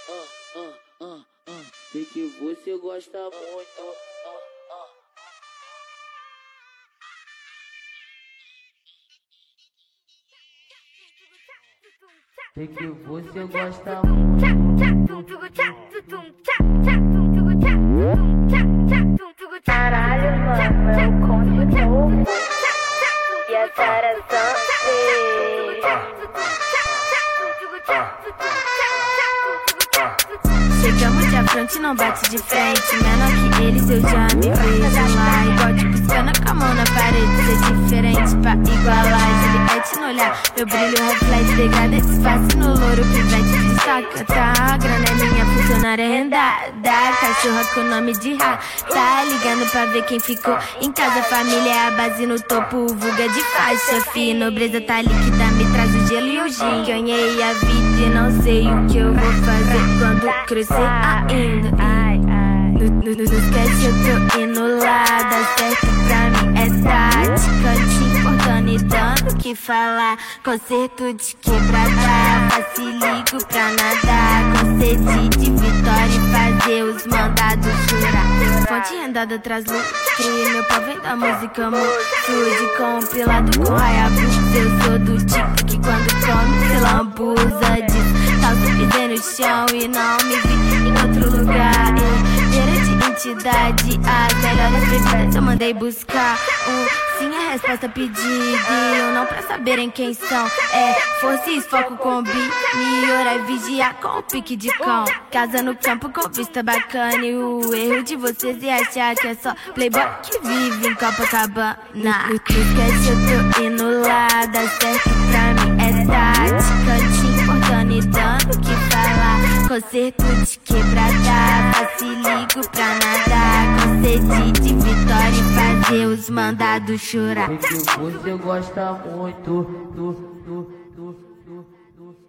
Sei que você gosta muito. Sei que você gosta muito. Caralho, mano, é o conto novo. E a Tarazan Chegamos de frente, não bate de frente. Menor que eles, eu já me vejo lá. Igual de piscando com a mão na parede. Ser diferente pra igualar. Gilete no olhar, meu brilho reflete. Degada disfarce no louro, pivete destaca. Tá, a grana é minha, funcionária rendada. Cachorra com nome de ra. Tá ligando pra ver quem ficou em casa. Família é a base no topo, vulga de faixa. Fi, nobreza tá líquida, me traz o gelo e o gin. Ganhei a vida e não sei o que eu vou fazer quando crescer ainda. No sketch eu tô indo lá, dá certo pra mim é tática. Te importando e dando o que falar. Concerto de quebrada, faciligo pra nadar. Com sede de vitória e fazer os mandados jurar. Fonte rendada traz lucro, meu pau vem da música mude. Compilado com Hayabusa, eu sou do tipo que quando come se lambuza. Diz, salto pisei no chão e não me vi em outro lugar. Feira de entidade, as melhores bebidas eu mandei buscar. Sim, a resposta pedida e eu não pra saberem quem são. É força e foco combine, hora é vigiar com o pique de cão. Casa no campo com vista bacana. E o erro de vocês é achar que é só playboy que vive em Copacabana. No esquece, eu tô indo lá, dá certo pra mim é tática. Te importando e dando o que falar. Concerto de quebrada, faciligo pra nadar. Com sede de vitória e fazer os mandados chorar. Sei que você gosta muito.